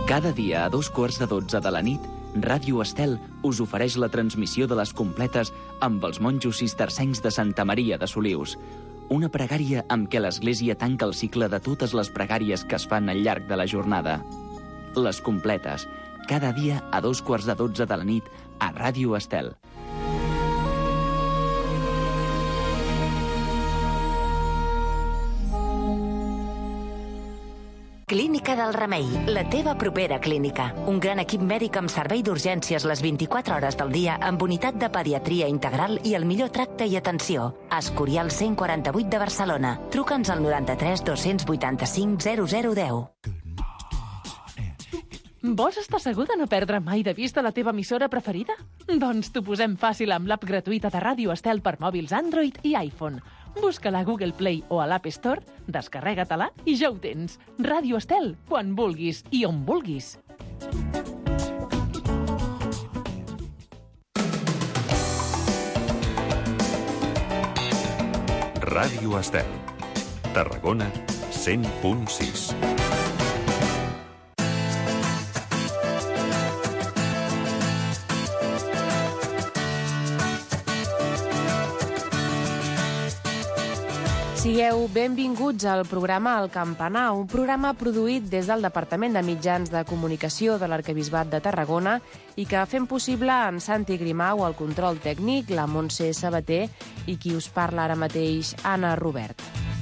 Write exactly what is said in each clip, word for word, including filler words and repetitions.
Cada dia a dos quarts de dotze de la nit, Ràdio Estel us ofereix la transmissió de les completes amb els monjos cistercencs de Santa Maria de Solius. Una pregària amb què l'Església tanca el cicle de totes les pregàries que es fan al llarg de la jornada. Les completes, cada dia a dos quarts de dotze de la nit a Ràdio Estel. Clínica del Remei, la teva propera clínica. Un gran equip mèdic amb servei d'urgències les vint-i-quatre hores del dia amb unitat de pediatria integral i el millor tracte i atenció. Escorial cent quaranta-vuit de Barcelona. Truca'ns al noranta-tres dos-cents vuitanta-cinc zero zero deu. Vols estar segur de no perdre mai de vista la teva emissora preferida? Doncs t'ho posem fàcil amb l'app gratuïta de Ràdio Estel per mòbils Android i iPhone. Busca-la a Google Play o a l'App Store, descarrega-te-la i ja ho tens. Ràdio Estel, quan vulguis i on vulguis. Ràdio Estel, Tarragona, cent punt sis. Sigueu benvinguts al programa El Campanar, un programa produït des del Departament de Mitjans de Comunicació de l'Arquebisbat de Tarragona i que fem possible en Santi Grimau, el control tècnic, la Montse Sabater i qui us parla ara mateix, Anna Robert.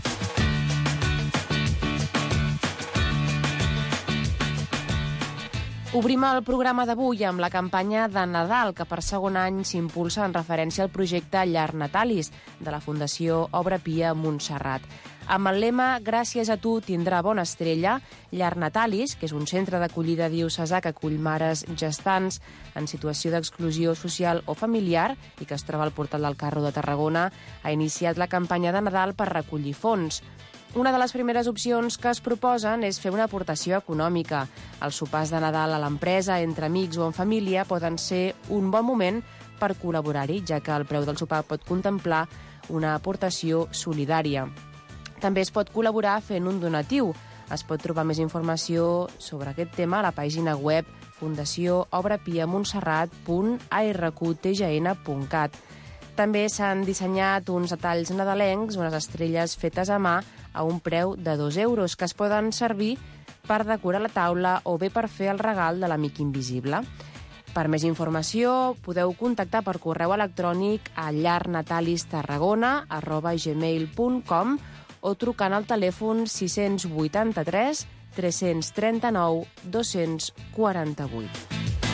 Obrim el programa d'avui amb la campanya de Nadal, que per segon any s'impulsa en referència al projecte Llar Natalis, de la Fundació Obra Pia Montserrat. Amb el lema «Gràcies a tu tindrà bona estrella», Llar Natalis, que és un centre d'acollida diocesà que acull mares gestants en situació d'exclusió social o familiar i que es troba al Portal del Carro de Tarragona, ha iniciat la campanya de Nadal per recollir fons. Una de les primeres opcions que es proposen és fer una aportació econòmica. Els sopars de Nadal a l'empresa, entre amics o en família, poden ser un bon moment per col·laborar-hi, ja que el preu del sopar pot contemplar una aportació solidària. També es pot col·laborar fent un donatiu. Es pot trobar més informació sobre aquest tema a la pàgina web fundació obra pia montserrat punt a r q t g n punt cat. També s'han dissenyat uns detalls nadalencs, unes estrelles fetes a mà a un preu de dos euros, que es poden servir per decorar la taula o bé per fer el regal de l'amic invisible. Per més informació podeu contactar per correu electrònic a llarnatalistarragona arroba gmail punt com o trucant al telèfon sis vuitanta-tres tres trenta-nou dos quaranta-vuit.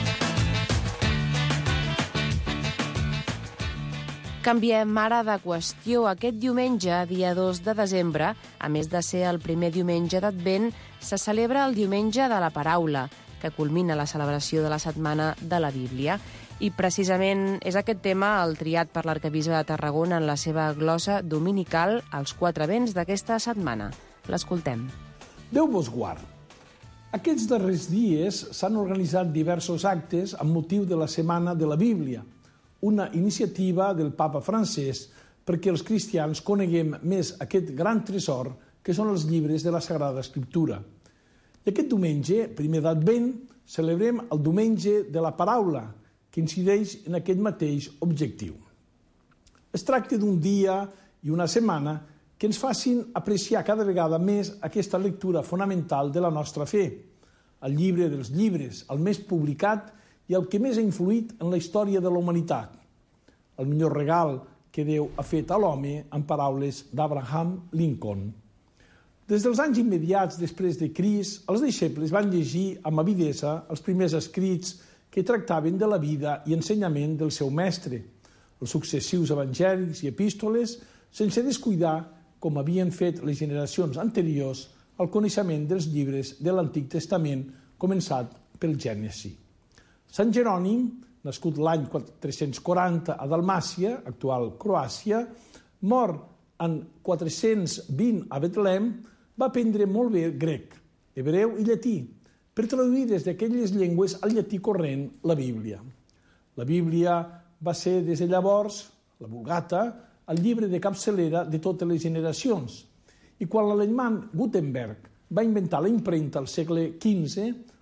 Canviem ara de qüestió. Aquest diumenge, dia dos de desembre, a més de ser el primer diumenge d'Advent, se celebra el Diumenge de la Paraula, que culmina la celebració de la Setmana de la Bíblia. I precisament és aquest tema el triat per l'arquebisbe de Tarragona en la seva glossa dominical als quatre vents d'aquesta setmana. L'escoltem. Déu vos guard. Aquests darrers dies s'han organitzat diversos actes amb motiu de la Setmana de la Bíblia, una iniciativa del papa francès perquè els cristians coneguem més aquest gran tresor que són els llibres de la Sagrada Escriptura. I aquest diumenge, primer d'Advent, celebrem el Diumenge de la Paraula, que incideix en aquest mateix objectiu. Es tracta d'un dia i una setmana que ens facin apreciar cada vegada més aquesta lectura fonamental de la nostra fe, el llibre dels llibres, el més publicat i el que més ha influït en la història de la humanitat. El millor regal que Déu ha fet a l'home, en paraules d'Abraham Lincoln. Des dels anys immediats després de Crist, els deixebles van llegir amb avidesa els primers escrits que tractaven de la vida i ensenyament del seu mestre, els successius evangelis i epístoles, sense descuidar, com havien fet les generacions anteriors, el coneixement dels llibres de l'Antic Testament, començat pel Gènesi. Sant Jerònim, nascut l'any quatre-cents quaranta a Dalmàcia, actual Croàcia, mor en quatre-cents vint a Betlem, va aprendre molt bé grec, hebreu i llatí, per traduir des d'aquelles llengües al llatí corrent la Bíblia. La Bíblia va ser des de llavors, la Vulgata, el llibre de capçalera de totes les generacions. I quan l'alemany Gutenberg va inventar la impremta al segle quinze,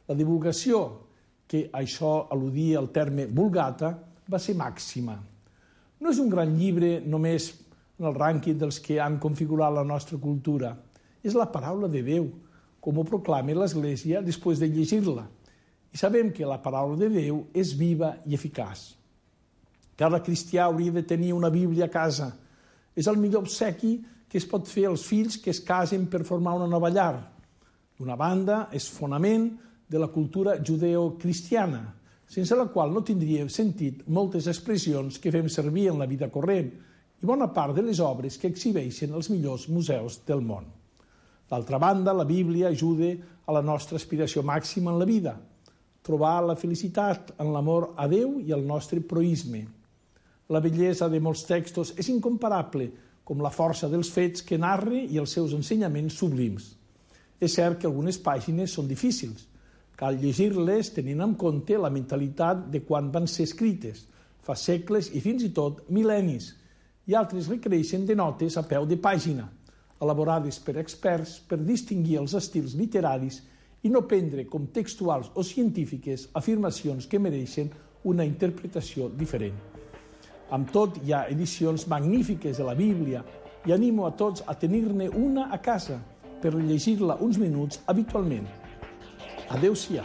La divulgació, que això al·ludia al terme Vulgata, va ser màxima. No és un gran llibre només en el rànquing dels que han configurat la nostra cultura. És la paraula de Déu, com ho proclama l'Església després de llegir-la. I sabem que la paraula de Déu és viva i eficaç. Cada cristià hauria de tenir una Bíblia a casa. És el millor obsequi que es pot fer als fills que es casen per formar una nova llar. D'una banda, és fonament de la cultura judeocristiana, sense la qual no tindria sentit moltes expressions que fem servir en la vida corrent i bona part de les obres que exhibeixen els millors museus del món. D'altra banda, la Bíblia ajuda a la nostra aspiració màxima en la vida, trobar la felicitat en l'amor a Déu i al nostre proïsme. La bellesa de molts textos és incomparable, com la força dels fets que narra i els seus ensenyaments sublims. És cert que algunes pàgines són difícils. Cal llegir-les tenint en compte la mentalitat de quan van ser escrites, fa segles i fins i tot mil·lennis, i altres requereixen de notes a peu de pàgina, elaborades per experts per distingir els estils literaris i no prendre com textuals o científiques afirmacions que mereixen una interpretació diferent. Amb tot, hi ha edicions magnífiques de la Bíblia i animo a tots a tenir-ne una a casa per llegir-la uns minuts habitualment. Adéu-siau.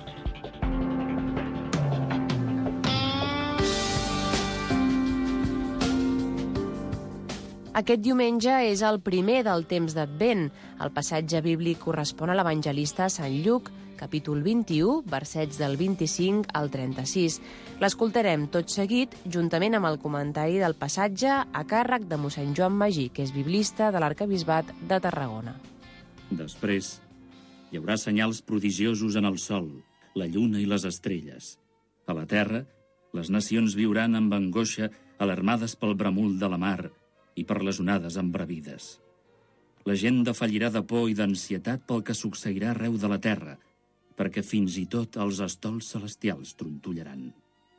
Aquest diumenge és el primer del temps d'Advent. El passatge bíblic correspon a l'evangelista Sant Lluc, capítol vint-i-u, versets del vint-i-cinc al trenta-sis. L'escoltarem tot seguit, juntament amb el comentari del passatge a càrrec de mossèn Joan Magí, que és biblista de l'Arquebisbat de Tarragona. Després, hi haurà senyals prodigiosos en el sol, la lluna i les estrelles. A la terra, les nacions viuran amb angoixa, alarmades pel bramul de la mar i per les onades embravides. La gent defallirà de por i d'ansietat pel que succeirà arreu de la terra, perquè fins i tot els estols celestials trontollaran.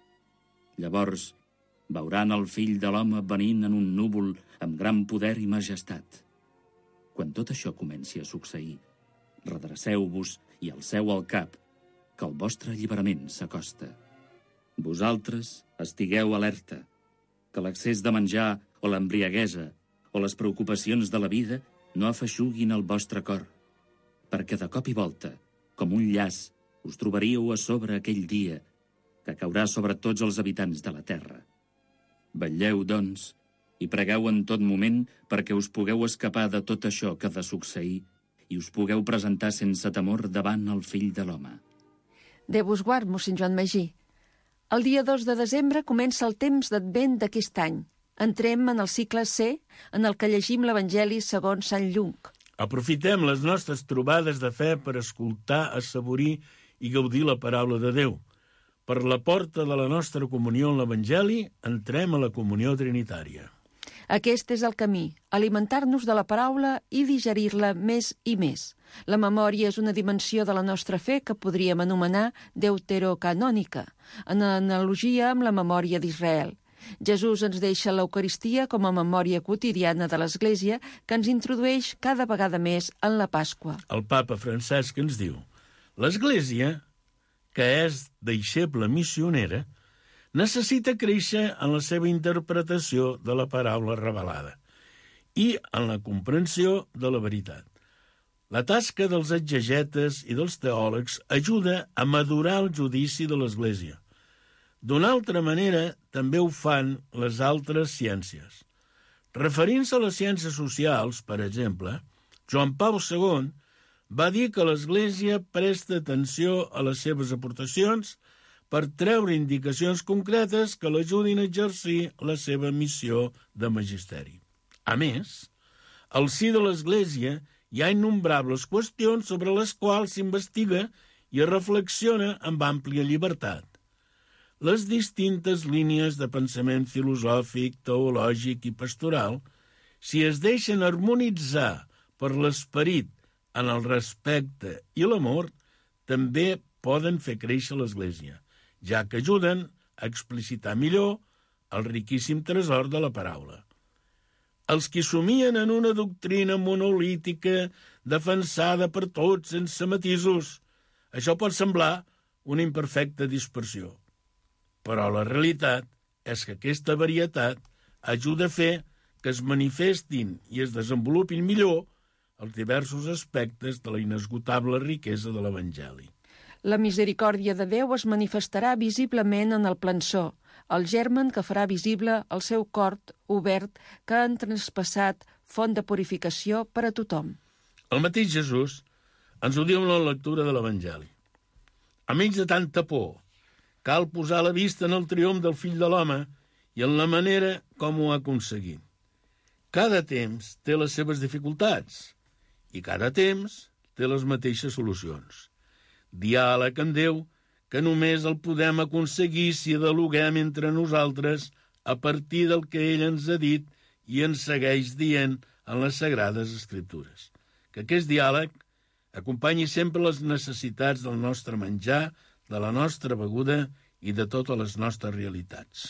Llavors, veuran el fill de l'home venint en un núvol amb gran poder i majestat. Quan tot això comenci a succeir, redreceu-vos i alceu el cap, que el vostre alliberament s'acosta. Vosaltres estigueu alerta, que l'excés de menjar o l'embriaguesa o les preocupacions de la vida no afeixuguin el vostre cor, perquè de cop i volta, com un llaç, us trobaríeu a sobre aquell dia que caurà sobre tots els habitants de la terra. Vetlleu, doncs, i pregueu en tot moment perquè us pugueu escapar de tot això que ha de succeir i us pugueu presentar sense temor davant el fill de l'home. Déu us guard, mossèn Joan Magí. El dia dos de desembre comença el temps d'Advent d'aquest any. Entrem en el cicle C, en el que llegim l'Evangeli segons Sant Lluc. Aprofitem les nostres trobades de fe per escoltar, assaborir i gaudir la paraula de Déu. Per la porta de la nostra comunió en l'Evangeli, entrem a la comunió trinitària. Aquest és el camí, alimentar-nos de la paraula i digerir-la més i més. La memòria és una dimensió de la nostra fe que podríem anomenar deuterocanònica, en analogia amb la memòria d'Israel. Jesús ens deixa l'Eucaristia com a memòria quotidiana de l'Església que ens introdueix cada vegada més en la Pasqua. El papa Francesc ens diu: l'Església, que és deixeble missionera, necessita créixer en la seva interpretació de la paraula revelada i en la comprensió de la veritat. La tasca dels exegetes i dels teòlegs ajuda a madurar el judici de l'Església. D'una altra manera, també ho fan les altres ciències. Referint-se a les ciències socials, per exemple, Joan Pau segon va dir que l'Església presta atenció a les seves aportacions per treure indicacions concretes que l'ajudin a exercir la seva missió de magisteri. A més, al si de l'Església hi ha innombrables qüestions sobre les quals s'investiga i es reflexiona amb àmplia llibertat. Les distintes línies de pensament filosòfic, teològic i pastoral, si es deixen harmonitzar per l'esperit en el respecte i l'amor, també poden fer créixer l'Església, ja que ajuden a explicitar millor el riquíssim tresor de la paraula. Els qui somien en una doctrina monolítica defensada per tots sense matisos Això pot semblar una imperfecta dispersió, però la realitat és que aquesta varietat ajuda a fer que es manifestin i es desenvolupin millor els diversos aspectes de la inesgotable riquesa de l'Evangeli. La misericòrdia de Déu es manifestarà visiblement en el plançó, el germen que farà visible el seu cor obert que han traspassat font de purificació per a tothom. El mateix Jesús ens ho diu en la lectura de l'Evangeli. Amics de tanta por, cal posar la vista en el triomf del fill de l'home i en la manera com ho ha aconseguit. Cada temps té les seves dificultats i cada temps té les mateixes solucions. Diàleg amb Déu que només el podem aconseguir si dialoguem entre nosaltres a partir del que ell ens ha dit i ens segueix dient en les Sagrades Escriptures. Que aquest diàleg acompanyi sempre les necessitats del nostre menjar, de la nostra beguda i de totes les nostres realitats.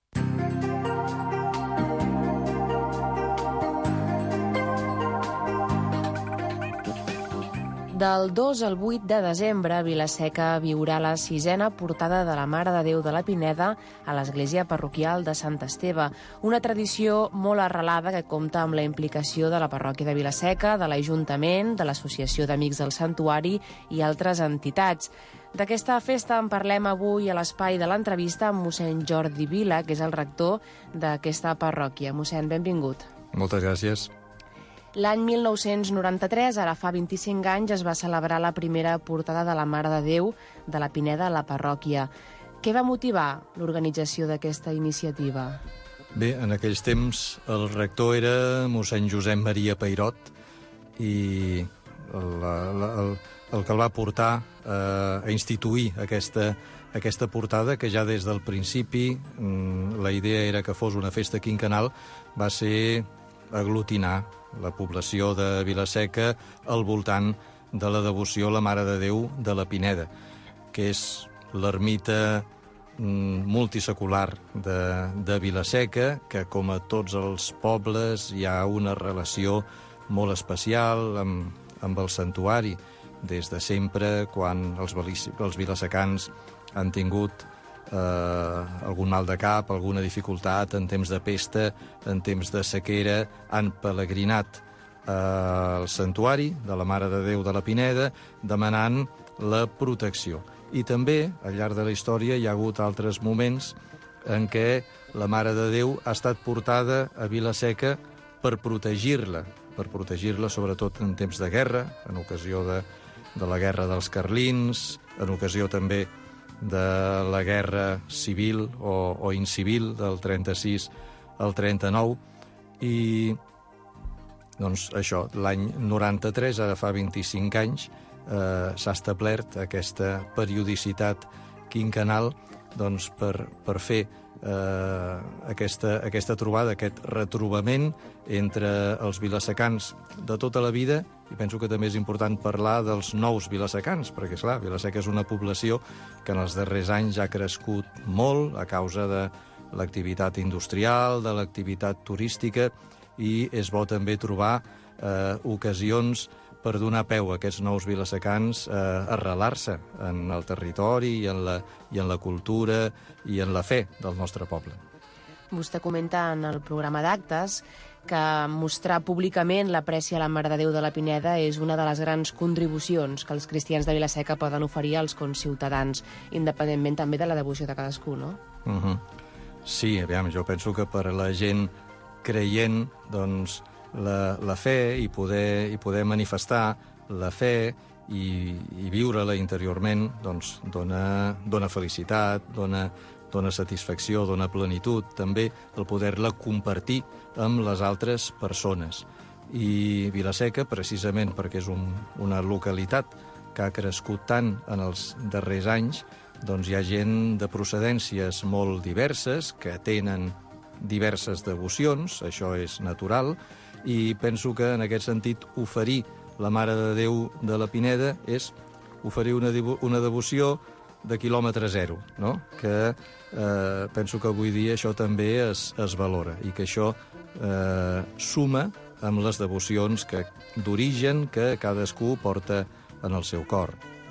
Del dos al vuit de desembre, Vila-seca viurà la sisena portada de la Mare de Déu de la Pineda a l'església parroquial de Sant Esteve, una tradició molt arrelada que compta amb la implicació de la parròquia de Vila-seca, de l'Ajuntament, de l'Associació d'Amics del Santuari i altres entitats. D'aquesta festa en parlem avui a l'espai de l'entrevista amb mossèn Jordi Vila, que és el rector d'aquesta parròquia. Mossèn, benvingut. Moltes gràcies. L'any mil nou-cents noranta-tres, ara fa vint-i-cinc anys, es va celebrar la primera portada de la Mare de Déu de la Pineda a la parròquia. Què va motivar l'organització d'aquesta iniciativa? Bé, en aquells temps el rector era mossèn Josep Maria Peirot i la, la, el, el que el va portar eh, a instituir aquesta, aquesta portada, que ja des del principi mm, la idea era que fos una festa quinquennal, va ser aglutinar la població de Vila-seca al voltant de la devoció a la Mare de Déu de la Pineda, que és l'ermita multisecular de, de Vila-seca, que com a tots els pobles hi ha una relació molt especial amb, amb el santuari, des de sempre, quan els, els vilasecans han tingut Eh, algun mal de cap, alguna dificultat en temps de pesta, en temps de sequera, han pelegrinat eh, al santuari de la Mare de Déu de la Pineda demanant la protecció. I també, al llarg de la història, hi ha hagut altres moments en què la Mare de Déu ha estat portada a Vila-seca per protegir-la, per protegir-la sobretot en temps de guerra, en ocasió de, de la guerra dels carlins, en ocasió també de la guerra civil o, o incivil del trenta-sis al trenta-nou, i doncs això, l'any noranta-tres, ara fa vint-i-cinc anys, eh, s'ha establert aquesta periodicitat quinquennal doncs, per, per fer eh, aquesta, aquesta trobada, aquest retrobament entre els vilasecans de tota la vida. I penso que també és important parlar dels nous vilasecans, perquè, esclar, Vila-seca és una població que en els darrers anys ha crescut molt a causa de l'activitat industrial, de l'activitat turística, i és bo també trobar eh, ocasions per donar peu a aquests nous vilasecans eh, a arrelar-se en el territori i en, la, i en la cultura i en la fe del nostre poble. Vostè comenta en el programa d'actes que mostrar públicament l'apreci a la Mare de Déu de la Pineda és una de les grans contribucions que els cristians de Vila-seca poden oferir als conciutadans, independentment també de la devoció de cadascú, no? Uh-huh. Sí, aviam, jo penso que per a la gent creient, doncs, la, la fe i poder, i poder manifestar la fe i, i viure-la interiorment, doncs, dona, dona felicitat, dona, dona satisfacció, dona plenitud, també el poder-la compartir amb les altres persones. I Vila-seca, precisament perquè és un, una localitat que ha crescut tant en els darrers anys, doncs hi ha gent de procedències molt diverses, que tenen diverses devocions, això és natural, i penso que en aquest sentit oferir la Mare de Déu de la Pineda és oferir una, una devoció de quilòmetre zero, no? Que eh, penso que avui dia això també es, es valora i que això eh, suma amb les devocions que d'origen que cadascú porta en el seu cor.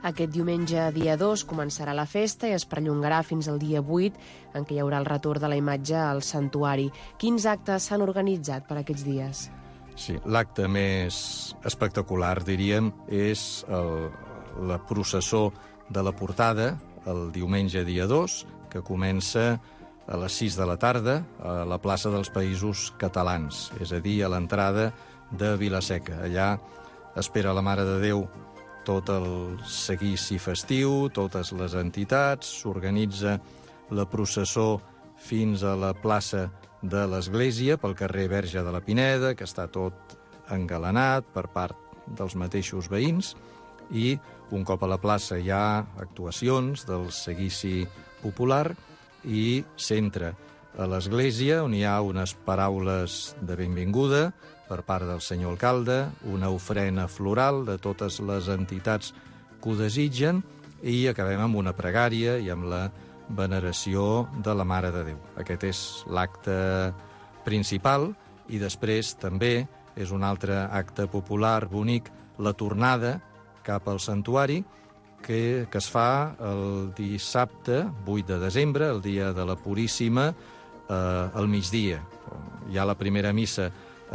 Aquest diumenge, dia dos, començarà la festa i es perllongarà fins al dia vuit, en què hi haurà el retorn de la imatge al santuari. Quins actes s'han organitzat per aquests dies? Sí, l'acte més espectacular, diríem, és el, la processó de la portada, el diumenge dia dos, que comença a les sis de la tarda a la plaça dels Països Catalans, és a dir, a l'entrada de Vila-seca. Allà espera la Mare de Déu tot el seguici festiu, totes les entitats, s'organitza la processó fins a la plaça de l'Església, pel carrer Verge de la Pineda, que està tot engalanat per part dels mateixos veïns, i un cop a la plaça hi ha actuacions del seguici popular i s'entra a l'Església, on hi ha unes paraules de benvinguda per part del senyor alcalde, una ofrena floral de totes les entitats que ho desitgen i acabem amb una pregària i amb la veneració de la Mare de Déu. Aquest és l'acte principal i després també és un altre acte popular bonic, la tornada cap al santuari, que, que es fa el dissabte vuit de desembre, el dia de la Puríssima, eh, al migdia. Hi ha la primera missa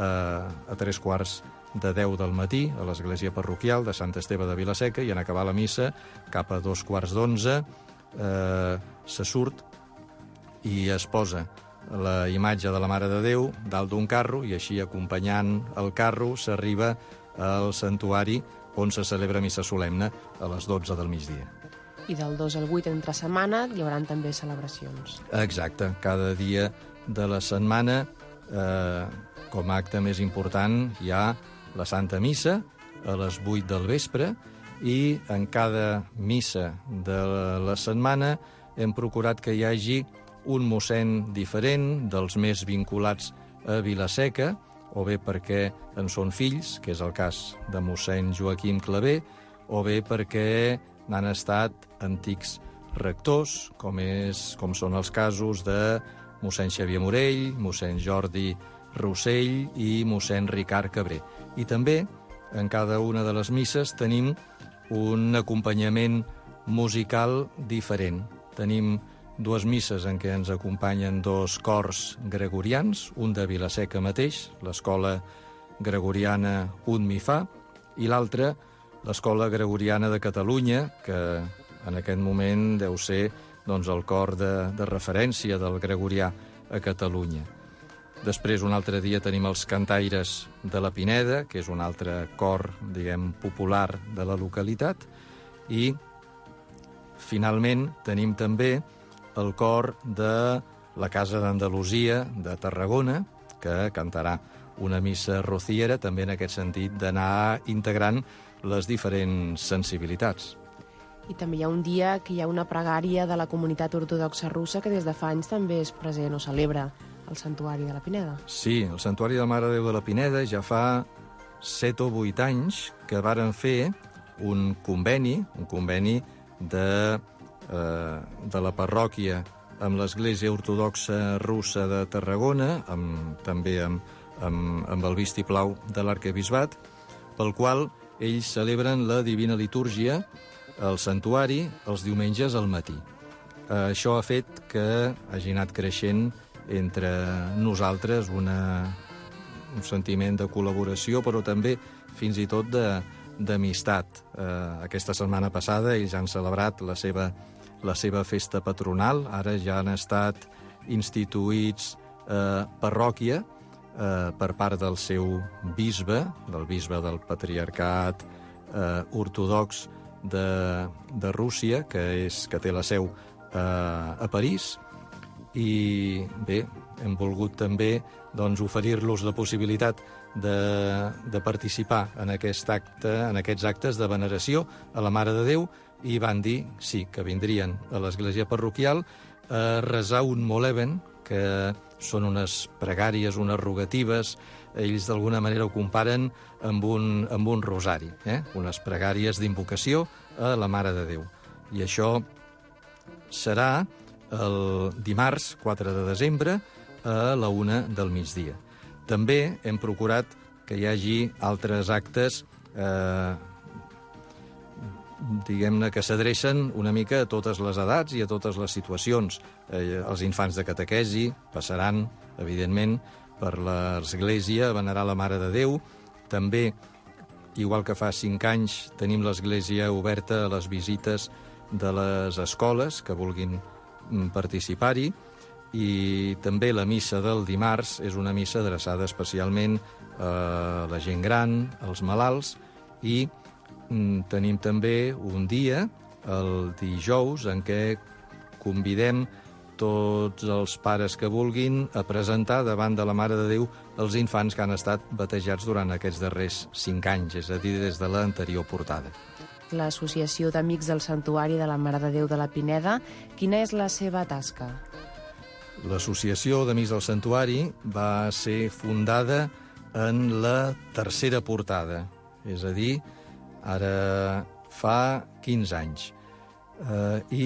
a tres quarts de deu del matí a l'església parroquial de Sant Esteve de Vila-seca i en acabar la missa cap a dos quarts d'onze eh, se surt i es posa la imatge de la Mare de Déu dalt d'un carro i així acompanyant el carro s'arriba al santuari on se celebra missa solemne a les dotze del migdia. I del dos al vuit entre setmana hi haurà també celebracions. Exacte, cada dia de la setmana eh, com a acte més important hi ha la Santa Missa a les vuit del vespre i en cada missa de la setmana hem procurat que hi hagi un mossèn diferent dels més vinculats a Vila-seca, o bé perquè en són fills, que és el cas de mossèn Joaquim Clavé, o bé perquè n'han estat antics rectors, com, és, com són els casos de mossèn Xavier Morell, mossèn Jordi Rossell i mossèn Ricard Cabré. I també, en cada una de les misses, tenim un acompanyament musical diferent. Tenim dues misses en què ens acompanyen dos cors gregorians, un de Vila-seca mateix, l'escola gregoriana Un Mi Fa, i l'altre, l'escola gregoriana de Catalunya, que en aquest moment deu ser doncs, el cor de, de referència del gregorià a Catalunya. Després, un altre dia, tenim els cantaires de la Pineda, que és un altre cor, diguem, popular de la localitat, i, finalment, tenim també el cor de la Casa d'Andalusia de Tarragona, que cantarà una missa rociera, també en aquest sentit d'anar integrant les diferents sensibilitats. I també hi ha un dia que hi ha una pregària de la comunitat ortodoxa russa que des de fa anys també és present o celebra al Santuari de la Pineda. Sí, el Santuari de la Mare de Déu de la Pineda ja fa set o vuit anys que varen fer un conveni, un conveni de, eh, de la parròquia amb l'Església Ortodoxa Russa de Tarragona, amb, també amb, amb, amb el vistiplau de l'Arquebisbat, pel qual ells celebren la Divina Litúrgia al santuari els diumenges al matí. Eh, això ha fet que hagi anat creixent entre nosaltres una, un sentiment de col·laboració, però també fins i tot d'amistat. Eh, aquesta setmana passada ells han celebrat la seva, la seva festa patronal, ara ja han estat instituïts eh, parròquia eh, per part del seu bisbe, del bisbe del patriarcat eh, ortodox de, de Rússia, que, és, que té la seu eh, a París, i bé, hem volgut també doncs, oferir-los la possibilitat de, de participar en aquest acte, en aquests actes de veneració a la Mare de Déu, i van dir, sí, que vindrien a l'església parroquial a resar un Moleben, que són unes pregàries, unes rogatives, ells d'alguna manera ho comparen amb un, amb un rosari, eh? Unes pregàries d'invocació a la Mare de Déu. I això serà el dimarts quatre de desembre a la una del migdia. També hem procurat que hi hagi altres actes eh, diguem-ne que s'adrecen una mica a totes les edats i a totes les situacions. Eh, els infants de catequesi passaran, evidentment, per l'església a venerar la Mare de Déu. També, igual que fa cinc anys, tenim l'església oberta a les visites de les escoles que vulguin participar-hi, i també la missa del dimarts és una missa adreçada especialment a la gent gran, als malalts, i tenim també un dia, el dijous, en què convidem tots els pares que vulguin a presentar davant de la Mare de Déu els infants que han estat batejats durant aquests darrers cinc anys, és a dir, des de l'anterior portada. L'Associació d'Amics del Santuari de la Mare de Déu de la Pineda, quina és la seva tasca? L'Associació d'Amics del Santuari va ser fundada en la tercera portada, és a dir, ara fa quinze anys. Eh, I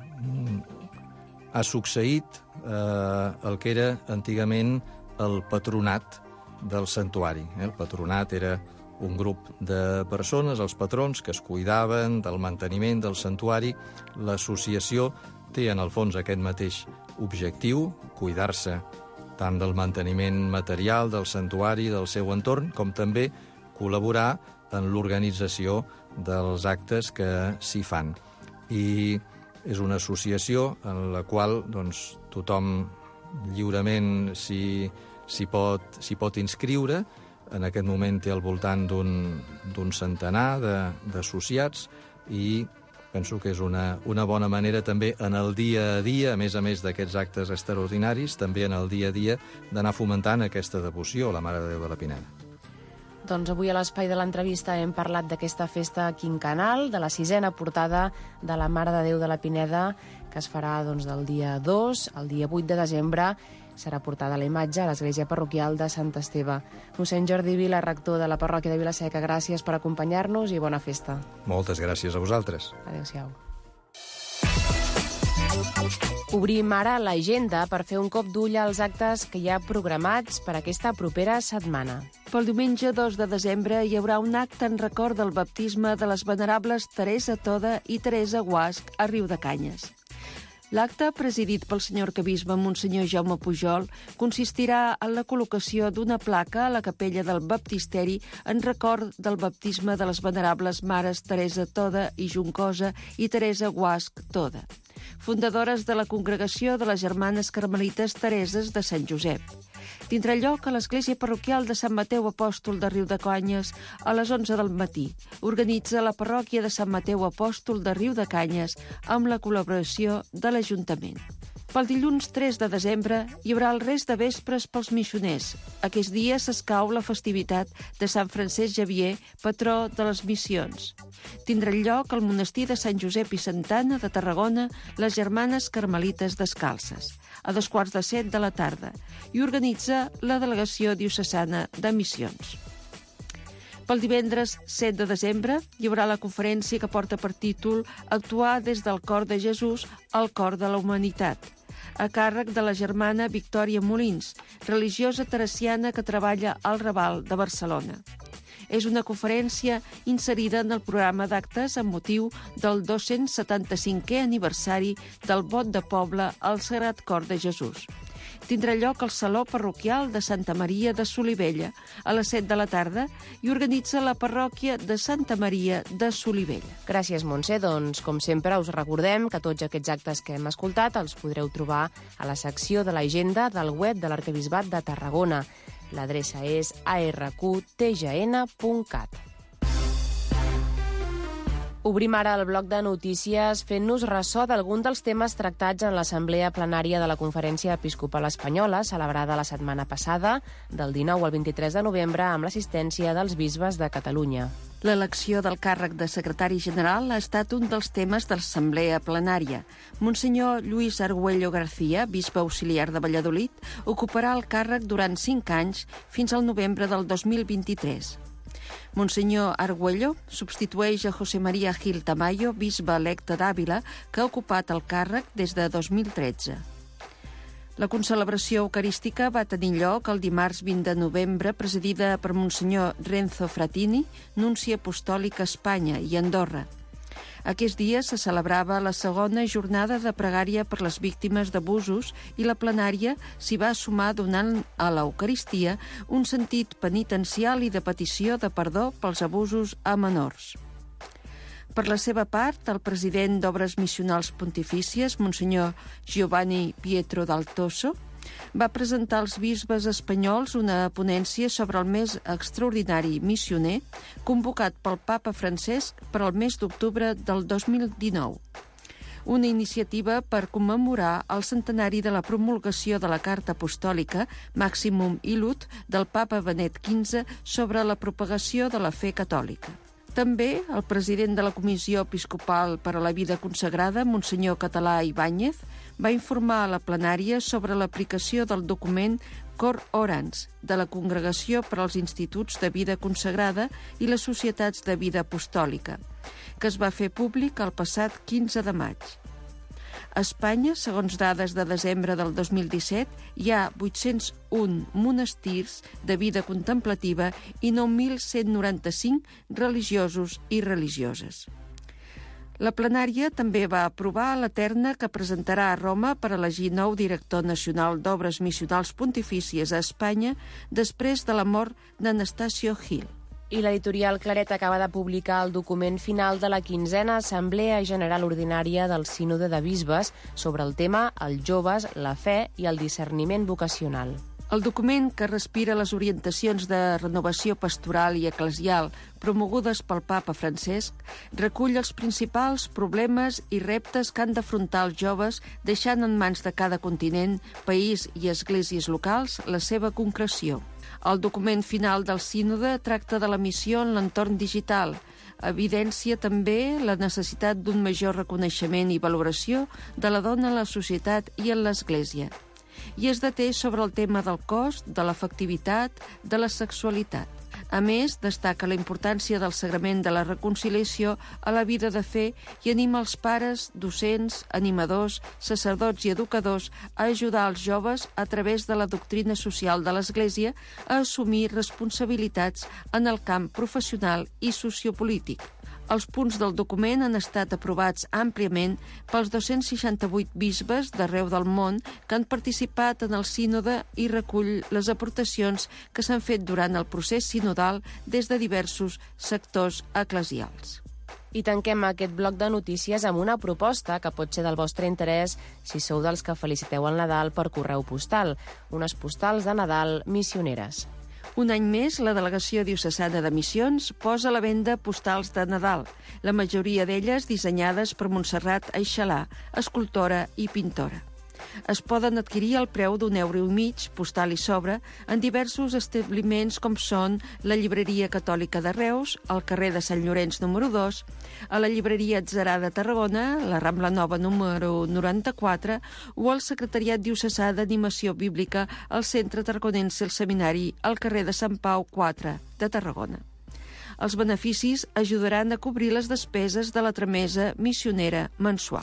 ha succeït eh, el que era antigament el patronat del santuari. El patronat era un grup de persones, els patrons, que es cuidaven del manteniment del santuari. L'associació té, en el fons, aquest mateix objectiu, cuidar-se tant del manteniment material del santuari, del seu entorn, com també col·laborar en l'organització dels actes que s'hi fan. I és una associació en la qual doncs, tothom lliurement s'hi pot, s'hi pot inscriure. En aquest moment té al voltant d'un centenar d'associats i penso que és una, una bona manera també en el dia a dia, a més a més d'aquests actes extraordinaris, també en el dia a dia d'anar fomentant aquesta devoció a la Mare de Déu de la Pineda. Doncs avui a l'espai de l'entrevista hem parlat d'aquesta festa quinquennal, de la sisena portada de la Mare de Déu de la Pineda, que es farà doncs, del dia dos al dia vuit de desembre. Serà portada la imatge a l'església parroquial de Sant Esteve. Mossèn Jordi Vila, rector de la parròquia de Vila-seca, gràcies per acompanyar-nos i bona festa. Moltes gràcies a vosaltres. Adéu-siau. Obrim ara l'agenda per fer un cop d'ull als actes que hi ha programats per aquesta propera setmana. Pel diumenge dos de desembre hi haurà un acte en record del baptisme de les venerables Teresa Toda i Teresa Guasch a Riudecanyes. L'acte, presidit pel senyor arquebisbe Monsenyor Jaume Pujol, consistirà en la col·locació d'una placa a la capella del baptisteri en record del baptisme de les venerables mares Teresa Toda i Juncosa i Teresa Guasch Toda, fundadores de la Congregació de les Germanes Carmelites Tereses de Sant Josep. Tindrà lloc a l'església parroquial de Sant Mateu Apòstol de Riudecanyes a les onze del matí. Organitza la parròquia de Sant Mateu Apòstol de Riudecanyes amb la col·laboració de l'Ajuntament. Pel dilluns tres de desembre hi haurà el rest de vespres pels missioners. Aquest dia s'escau la festivitat de Sant Francesc Xavier, patró de les missions. Tindrà lloc al monestir de Sant Josep i Santana de Tarragona les Germanes Carmelites Descalces, a dos quarts de set de la tarda, i organitza la delegació diocesana de missions. Pel divendres set de desembre hi haurà la conferència que porta per títol Actuar des del cor de Jesús al cor de la humanitat, a càrrec de la germana Victòria Molins, religiosa teresiana que treballa al Raval de Barcelona. És una conferència inserida en el programa d'actes amb motiu del dos-cents setanta-cinquè aniversari del vot de poble al Sagrat Cor de Jesús. Tindrà lloc al Saló Parroquial de Santa Maria de Solivella a les set de la tarda i organitza la parròquia de Santa Maria de Solivella. Gràcies, Montse. Doncs, com sempre, us recordem que tots aquests actes que hem escoltat els podreu trobar a la secció de l'agenda del web de l'Arquebisbat de Tarragona. L'adreça és a r q t g n punt cat. Obrim ara el bloc de notícies fent-nos ressò d'algun dels temes tractats en l'Assemblea Plenària de la Conferència Episcopal Espanyola, celebrada la setmana passada, del dinou al vint-i-tres de novembre, amb l'assistència dels bisbes de Catalunya. L'elecció del càrrec de secretari general ha estat un dels temes de l'Assemblea Plenària. Monsenyor Lluís Argüello García, bisbe auxiliar de Valladolid, ocuparà el càrrec durant cinc anys fins al novembre del dos mil vint-i-tres. Monsenyor Argüello substitueix a José María Gil Tamayo, bisbe electe d'Àvila, que ha ocupat el càrrec des de dos mil tretze. La concelebració eucarística va tenir lloc el dimarts vint de novembre, presidida per Monsenyor Renzo Fratini, nunci apostòlic a Espanya i Andorra. Aquests dies se celebrava la segona jornada de pregària per les víctimes d'abusos i la plenària s'hi va sumar donant a l'Eucaristia un sentit penitencial i de petició de perdó pels abusos a menors. Per la seva part, el president d'Obres Missionals Pontifícies, Monsenyor Giovanni Pietro Dal Tosso, va presentar als bisbes espanyols una ponència sobre el mes extraordinari missioner convocat pel papa Francesc per al mes d'octubre del dos mil dinou. Una iniciativa per commemorar el centenari de la promulgació de la Carta Apostòlica Maximum Illud del papa Benet quinze sobre la propagació de la fe catòlica. També el president de la Comissió Episcopal per a la Vida Consagrada, Monsenyor Català Ibáñez, va informar a la plenària sobre l'aplicació del document Cor Orans de la Congregació per als Instituts de Vida Consagrada i les Societats de Vida Apostòlica, que es va fer públic el passat quinze de maig. A Espanya, segons dades de desembre del dos mil disset, hi ha vuit-cents un monestirs de vida contemplativa i nou mil cent noranta-cinc religiosos i religioses. La plenària també va aprovar la terna que presentarà a Roma per elegir nou director nacional d'Obres Missionals Pontifícies a Espanya després de la mort d'Anastasio Gil. I l'editorial Claret acaba de publicar el document final de la quinzena Assemblea General Ordinària del Sínode de Bisbes sobre el tema els joves, la fe i el discerniment vocacional. El document, que respira les orientacions de renovació pastoral i eclesial promogudes pel papa Francesc, recull els principals problemes i reptes que han d'afrontar els joves, deixant en mans de cada continent, país i esglésies locals la seva concreció. El document final del sínode tracta de la missió en l'entorn digital, evidència també la necessitat d'un major reconeixement i valoració de la dona en la societat i en l'Església, i es deté sobre el tema del cos, de l'afectivitat, de la sexualitat. A més, destaca la importància del sagrament de la reconciliació a la vida de fe i anima els pares, docents, animadors, sacerdots i educadors a ajudar els joves a través de la doctrina social de l'Església a assumir responsabilitats en el camp professional i sociopolític. Els punts del document han estat aprovats àmpliament pels dos-cents seixanta-vuit bisbes d'arreu del món que han participat en el sínode i recull les aportacions que s'han fet durant el procés sinodal des de diversos sectors eclesials. I tanquem aquest bloc de notícies amb una proposta que pot ser del vostre interès si sou dels que feliciteu el Nadal per correu postal, unes postals de Nadal missioneres. Un any més, la Delegació Diocesana de Missions posa a la venda postals de Nadal, la majoria d'elles dissenyades per Montserrat Aixalà, escultora i pintora. Es poden adquirir al preu d'un euro i mig, postal i sobre, en diversos establiments com són la Llibreria Catòlica de Reus, al carrer de Sant Llorenç número dos, a la Llibreria Atzerà de Tarragona, la Rambla Nova número noranta-quatre, o al Secretariat Diocesà d'Animació Bíblica al Centre Tarragonense el Seminari, al carrer de Sant Pau quatre de Tarragona. Els beneficis ajudaran a cobrir les despeses de la tramesa missionera mensual.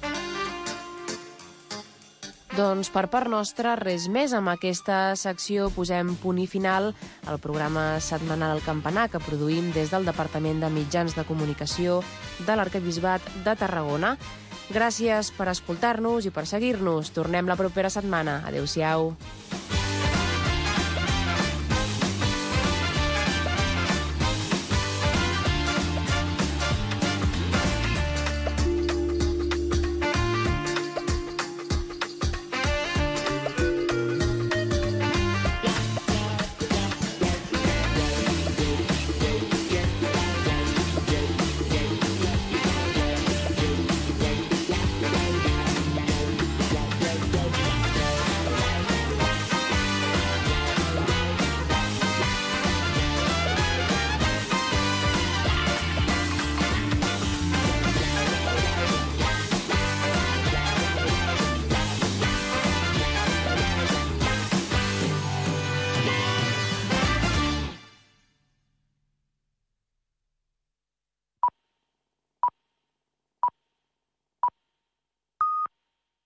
Doncs per part nostra, res més. Amb aquesta secció posem punt i final al programa setmanal El Campanar que produïm des del Departament de Mitjans de Comunicació de l'Arquebisbat de Tarragona. Gràcies per escoltar-nos i per seguir-nos. Tornem la propera setmana. Adéu-siau.